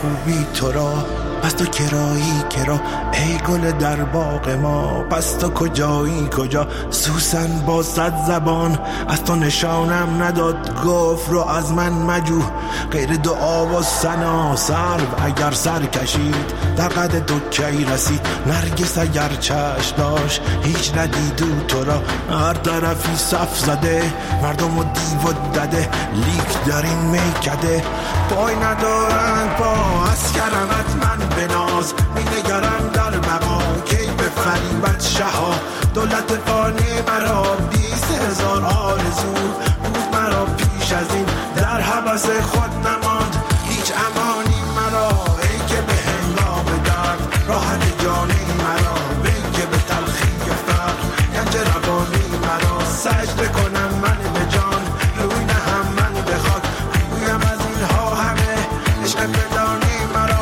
خوبی تو را، پس تو کرایی کرا ای گل در باغ ما، پس تو کجایی کجا سوسن با 100 زبان، از تو نشانم نداد گفت رو از من مجو، غیر دعا و ثنا سرو اگر سر کشید در قد تو کی رسید، نرگس اگر چشم داشت هیچ ندیدو تو را، هر طرفی صف زده مردم و دیو و دده، لیک در این میکده پای ندارند پا، از کرمت من بناز می نگرم در بقا، کی به فریبت شها دولت فانی مرا، 20,000 آرزو بود مرا پیش از این، در حبس خود نماند هیچ امانی مرا، ای که به هنگام درد راحت جانی مرا، ای که به تلخی فقر گنج روانی مرا، سجده کنم من به جان روی نهم من به خاک، بگویم از اینها همه عشق فدانی مرا.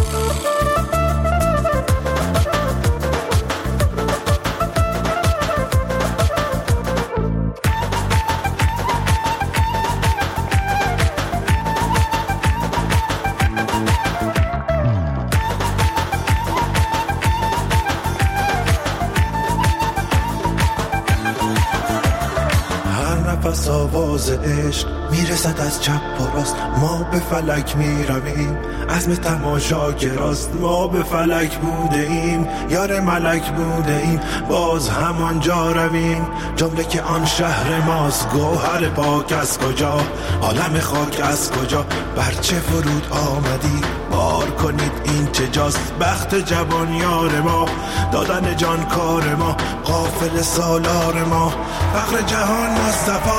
پس آواز عشق میرسد از چپ و راست، ما به فلک میرویم عزم تماشاگراست، ما به فلک بوده ایم یار ملک بوده ایم باز همان جا رویم، جمله که آن شهر ماست، گوهر پاک از کجا عالم خاک از کجا، برچه فرود آمدی بار کنید این چه جاست، بخت جوان یار ما دادن جان کار ما، غافل سالار ما فقر جهان مصطفاست،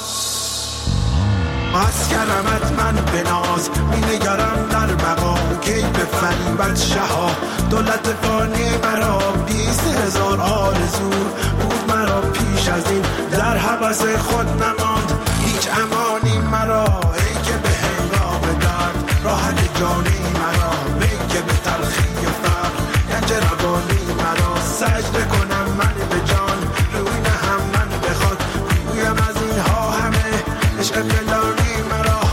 از کرمت من بناز می نگرم در بقا، کی به فریبت شها دولت فانی مرا، 20,000 آرزو بود مرا پیش از این، در حبس خود نماند هیچ امانی مرا، ای که به هنگام درد راحت جانی مرا، ای که به تلخی فقر گنج روانی مرا، سجده کنم من به جان روی نهم من به خاک، بگویم از اینها همه عشق فلانی مرا.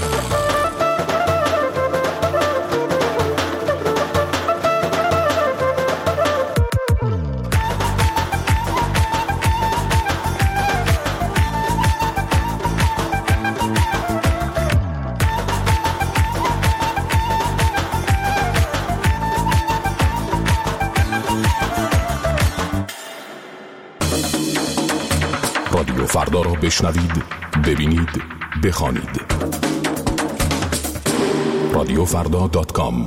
رادیو فردا را بشنوید، ببینید، بخوانید. radiofrda.com.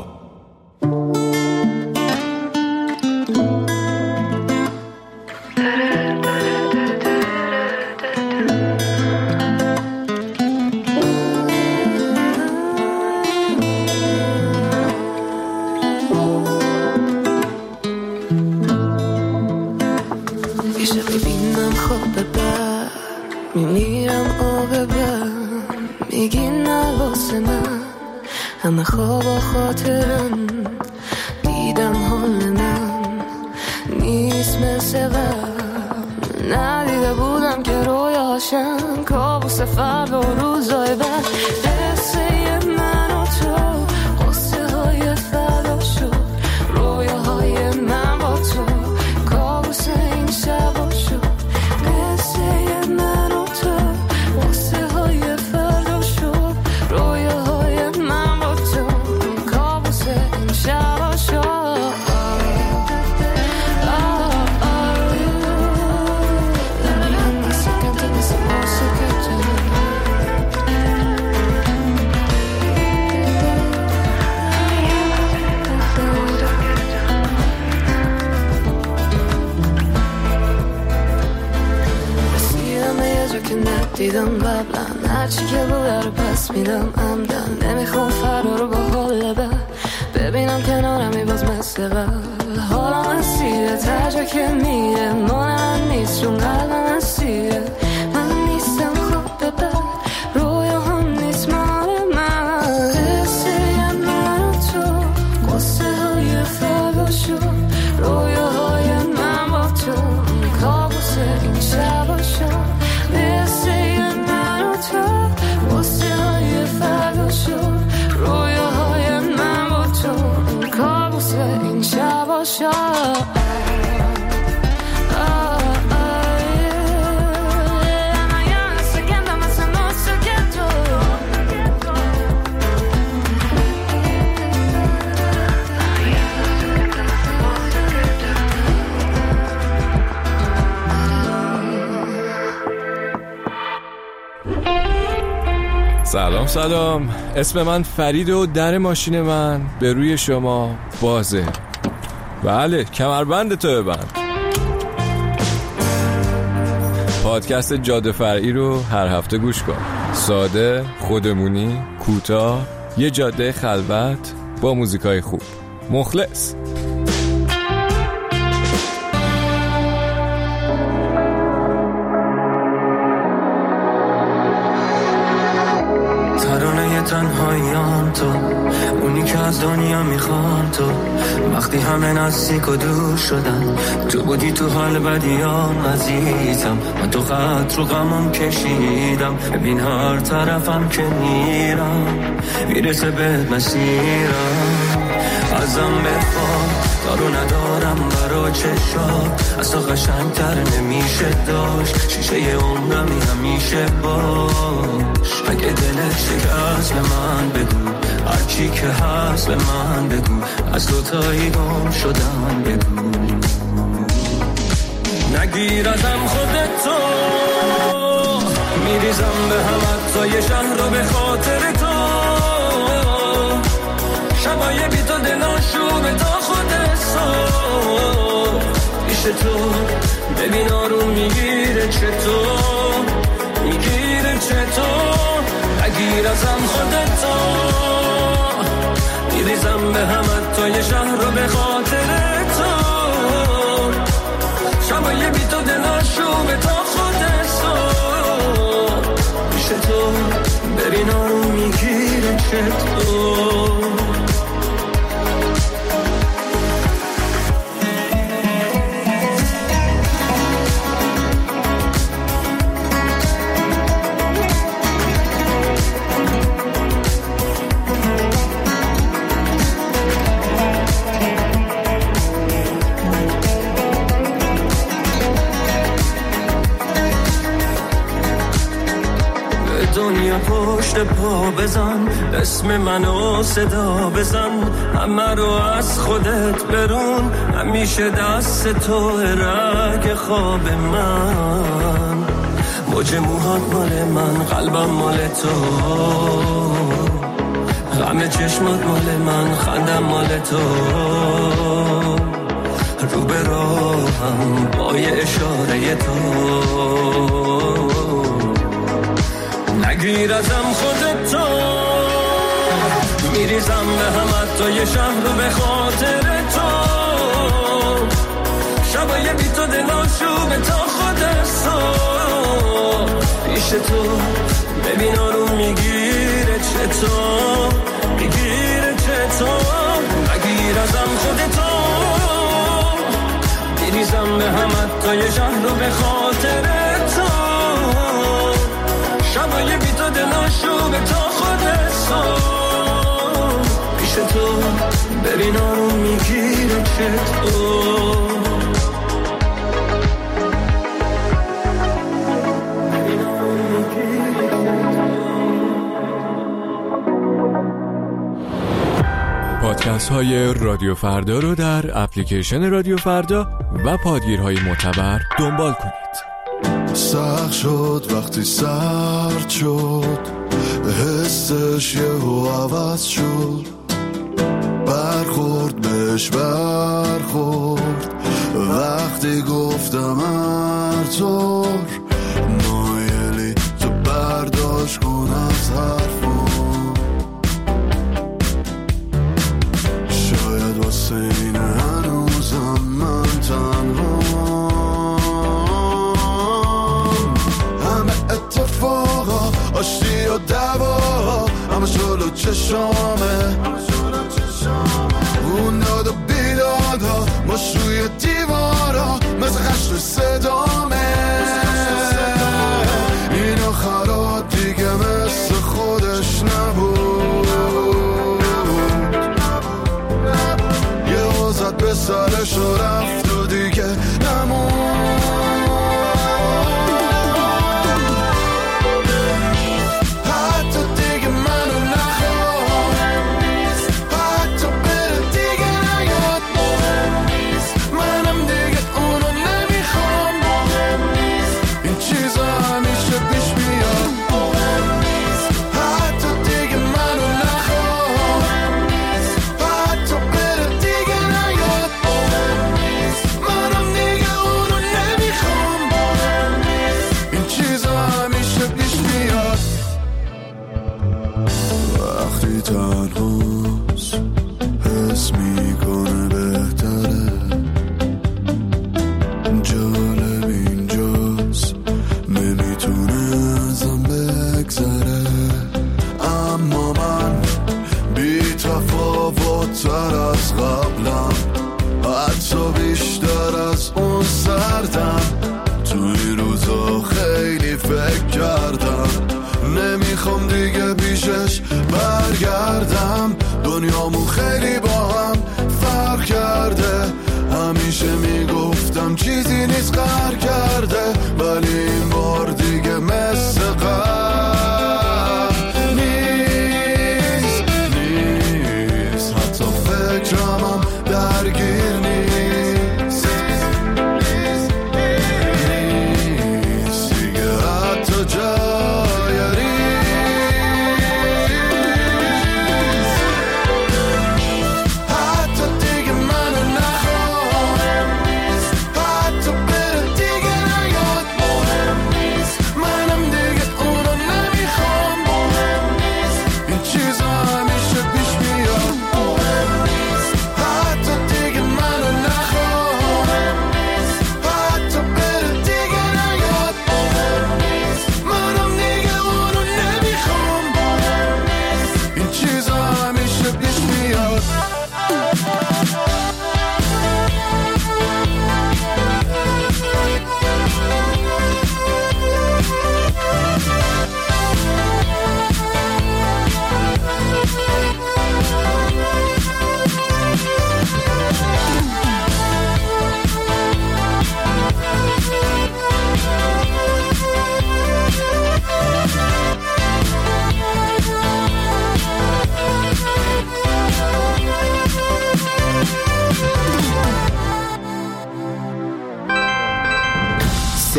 همه خواب و خاطرم دیدم حال من نیست مثل قبل، ندیده بودم که رویاشم کابوس فردا و روزای بعد، قصه من و تو قصه های فردا شد، رویاهای من با تو کابوس این شبا شد، قصه من و تو قصه های فردا شد، رویاهای من با تو کابوس این شبا شد. دیدم قبلا هرچی که بوده رو پس میدم عمدن، نمیخوام فردا رو با حال بد ببینم کنارمی باز مثل قبل، حالم اسیره ترجا که میره مال من نیست چون قلبم اسیره، من نیستم خوب به بد رویا هم نیست مال من، قصه من و تو قصه های فردا شد، رویاهای من با تو کابوس این شبا شد، تو قصه های فردا شد، رویاهای من سلام، اسم من فرید و در ماشین من به روی شما بازه. بله، کمربند تو ببند. پادکست جاده فرعی رو هر هفته گوش کن. ساده، خودمونی، کوتاه، یه جاده خلوت با موزیکای خوب. مخلص. تنهاییان تو، اونی که از دنیا میخوان تو. وقتی همه نزدیک و دور شدن، تو بودی تو حال بدیام عزیزم. من تو خط رو غمم کشیدم، ببین هر طرفم که میرم میرسه به مسیرم. ازم بخوام کارو ندارم برا چشات، از تو قشنگتر نمیشه داشت. شیشه عمرمی همیشه باش. اگه دلت شکست به من بگو، هرچی که هست به من بگو. از دوتایی گم شدم بگو. نگیر ازم خودتو، میریزم به هم حتی شهر رو به خاطر تو. شبای بی تو دلاشوبه تا خود صبح. پیش تو ببین آروم میگیره چطور، میگیره چطور. نگیر ازم خودتو، میریزم به هم حتی شهر رو به خاطر تو. شبای بی تو دلاشوبه تا خود صبح. پیش تو ببین آروم میگیره چطور. دنیا پشت پا بزن، اسم منو صدا بزن. همه رو از خودت برون، همیشه دست تو رگ خواب من. موج موهات مال من، قلبم مال تو. غم چشمات مال من، خندم مال تو. رو به راهم با یه اشاره تو. نگیر ازم خودتو، میریزم به هم حتی یه شهر رو به خاطر تو. شبای بی تو دلاشوبه تا خود صبح. پیش تو ببین آروم میگیره چطور، میگیره چطور. نگیر ازم خودتو، میریزم به هم حتی یه شهر رو به خاطر تو. شبای بی تو دلاشوبه تا خود صبح. پیش تو ببین آروم میگیره چطور. پادکست های رادیو فردا رو در اپلیکیشن رادیو فردا و پادگیرهای معتبر دنبال کنید. سخت شد وقتی سرد شد، حسش یهو عوض شد. برخورد بهش برخورد وقتی گفتم هر طور. مایلی تو برداشت کن از حرفم، شاید واسه این هنوزم من تنها. آشتی و دوا همه جلو چشامه. اون داد و بیدادا ماش روی دیوارا مثل خشت صدامه. این آخرات دیگه مثل خودش نبود. یه وزد به سرش و رفت و دیگه نمون.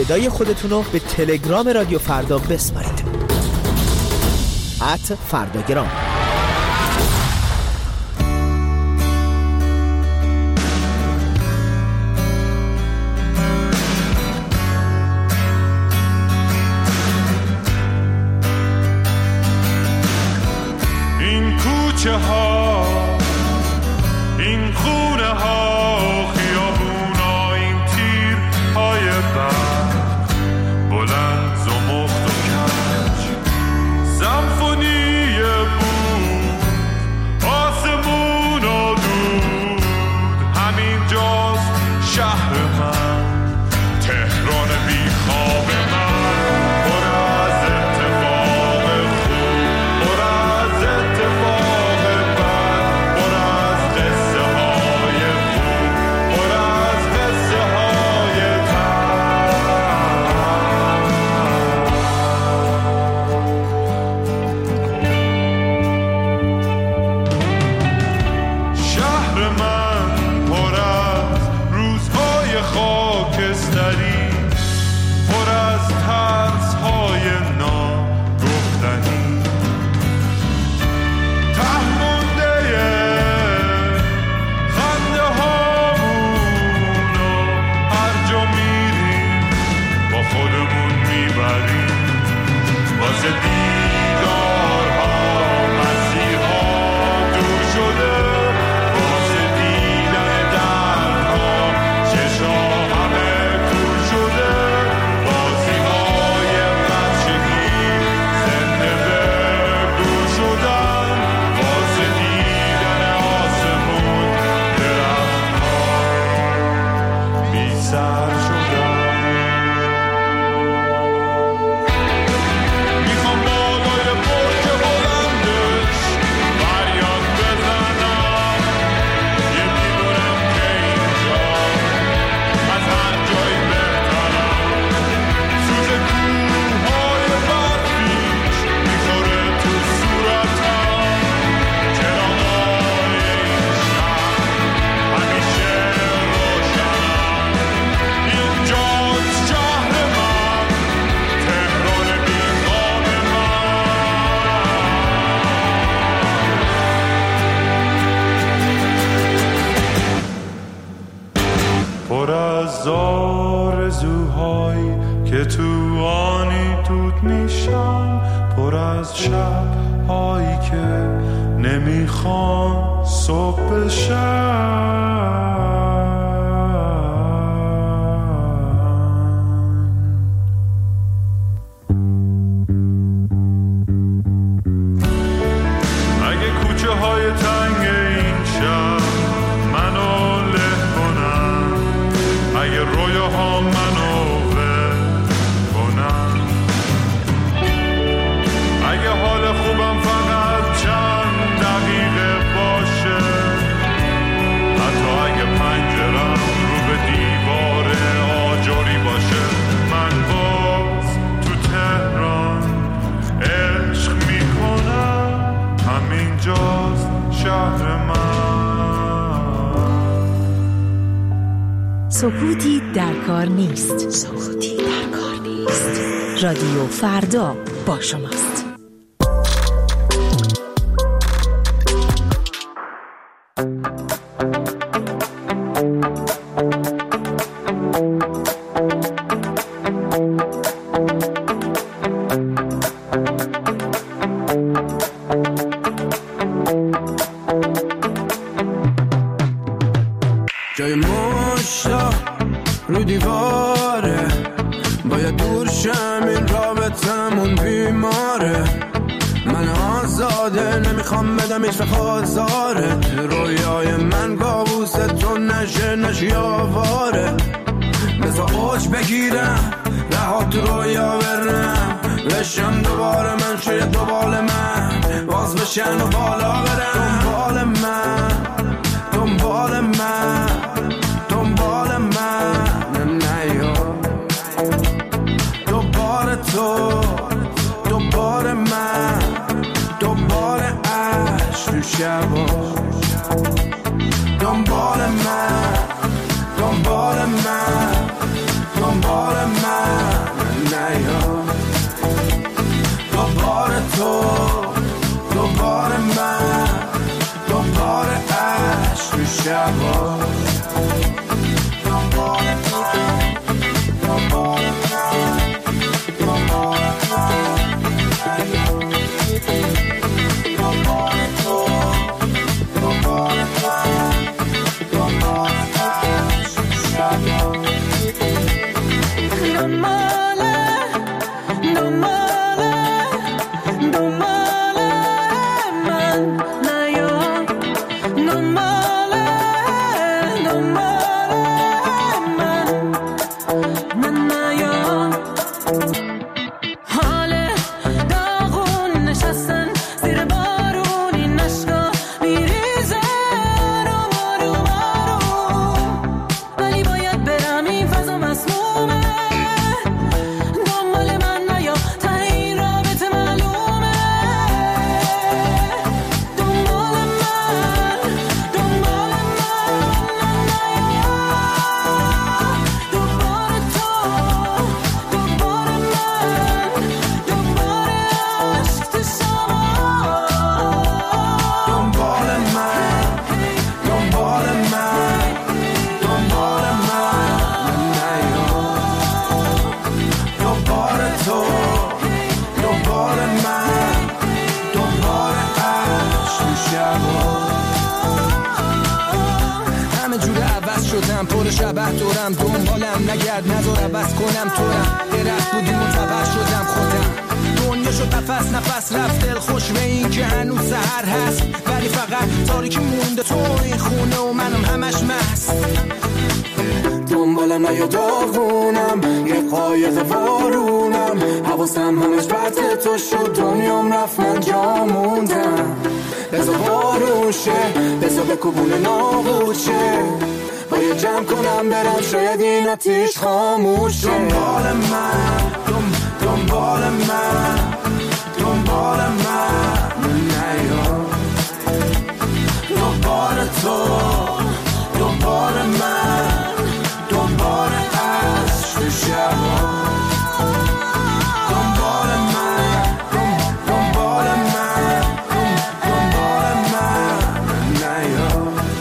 صدای خودتون رو به تلگرام رادیو فردا بسپارید. @فرداگرام. این کوچه ها، این خونه ها، خیابونا، این تیر های برق، بلند زمخت و کج، سمفونی بود، آسمون و دود، همین جاست شهر من، تهران بی خواب من، پر از اتفاق خوب، پر از اتفاق بد، پر از قصه های خوب، پر از قصه های شهر من پر از روزهای خاکستری، پر از ترس‌های ناگفتنی، ته مونده خنده هامون و هر جا میریم با خودمون میبریم، واسه دیدارها مسیرها دور شده، واسه دیدن دردها چشا همه دور شده، بازی‌های بچگی زنده به دور شدن، واسه دیدن آسمون درخت‌ها بی سر شدن. میخوام بالای برج بلندش فریاد بزنم، یکی دونم که اینجا از هر جایی بهترم، سوز کوههای برفیش میخوره تو صورتم، چراغای این شهر همیشه روشنم، اینجاست شهر من، تهران بی خواب من. پر از آرزوهایی که تو آنی دود میشن، پر از شبهایی که نمیخوان صبح بشن. اگه کوچه های تنگ این شهر منو له کنن، اگه رویاها منو ول کنن، اگه حال خوبم فقط چند دقیقه باشه، حتی اگه پنجرم رو به دیوار آجری باشه، من باز تو تهران عشق میکنم، همینجاست شهر من. سکوتی در کار نیست. سکوتی در کار نیست. رادیو فردا با شماست. جای مشتا رو دیواره، باید دور شم، این رابطمون بیماره، من آزاده نمیخوام بدم هیچ وقت آزاره، رویای من کابوس تو نشی آواره، بذار اوج بگیرم رها تو رویا برم، بشم دوباره من، شاید دوبال من باز بشن و بالا برم، دنبال من دنبال من دنبال من نیا، دوباره تو دوباره من، دوباره عشق تو شبا، دنبال من دنبال من دنبال من. پر شبه دورم دنبالم نگرد نذار عوض کنم تورم درخت بودیم و تبر شدم خودم دنیا شد نفس نفس رفت دل خوش به این که هنوز سحر هست ولی فقط تاریکی مونده تو این خونه و منم همش مست دنبالم نیا داغونم یه قایق وارونم حواسم همش بد تو شد دنیام رفت من جا موندم بذار بارون شه بذار بکوبونه نابود شه باید جمع کنم برم شاید این آتیش خاموش شه دنبال من دنبال من دنبال من نیا دنبال تو دنبال من دنبال عشق شبا دنبال من دنبال من دنبال من نیا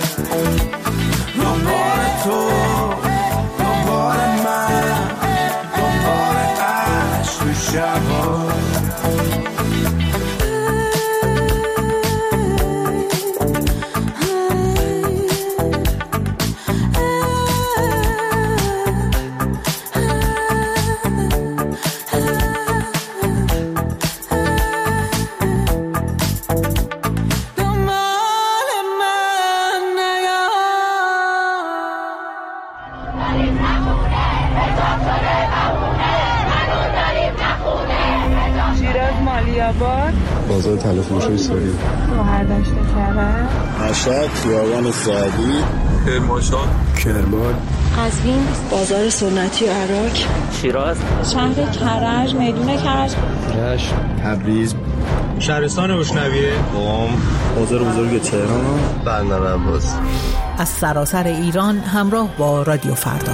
دنبال تو دنبال من دنبال عشق شبا بازار تلفروشی ساری شهرداشت کرد مشهد خیابان سعدی کرمانشاه کرمان قزوین بازار سنتی عراق شیراز شهر کرج میدون کرج رشت تبریز شهرستان روشنویه قم بازار بزرگ تهران بندر عباس از سراسر ایران همراه با رادیو فردا.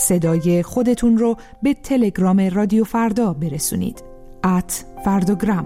صدای خودتون رو به تلگرام رادیو فردا برسونید. @فرداگرام.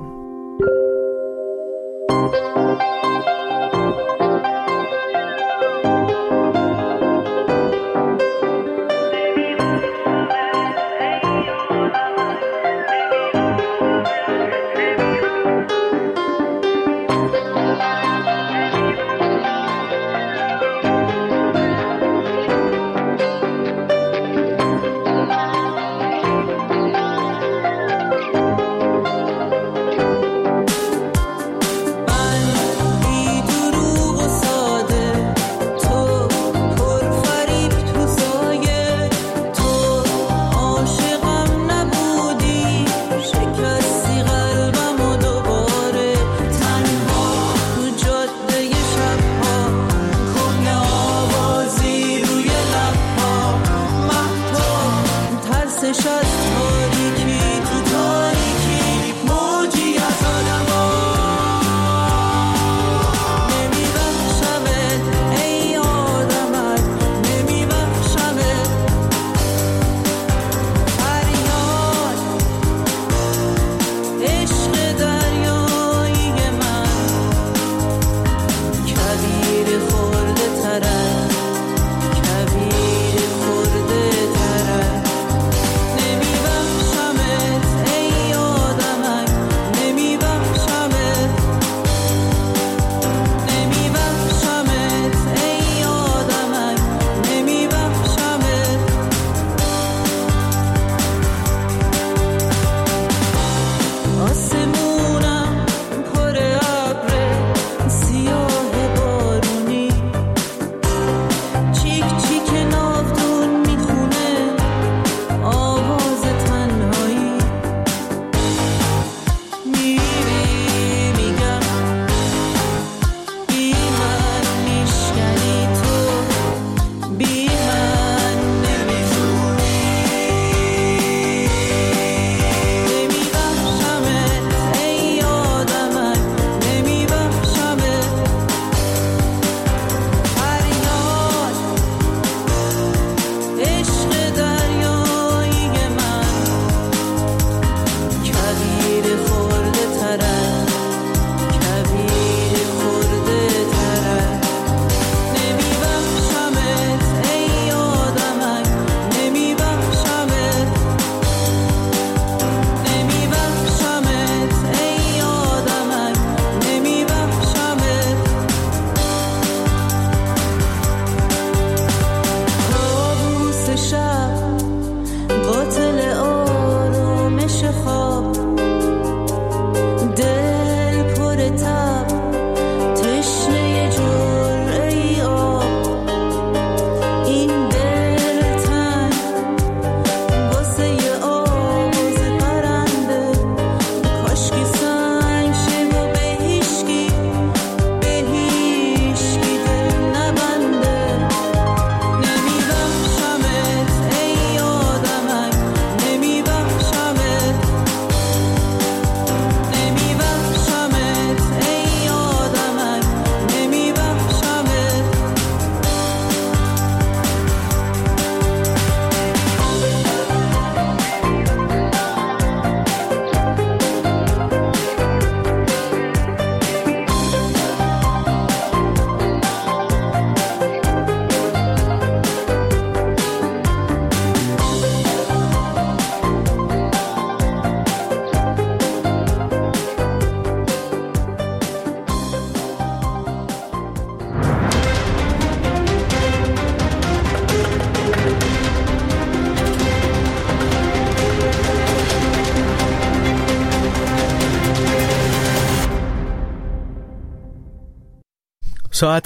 ساعت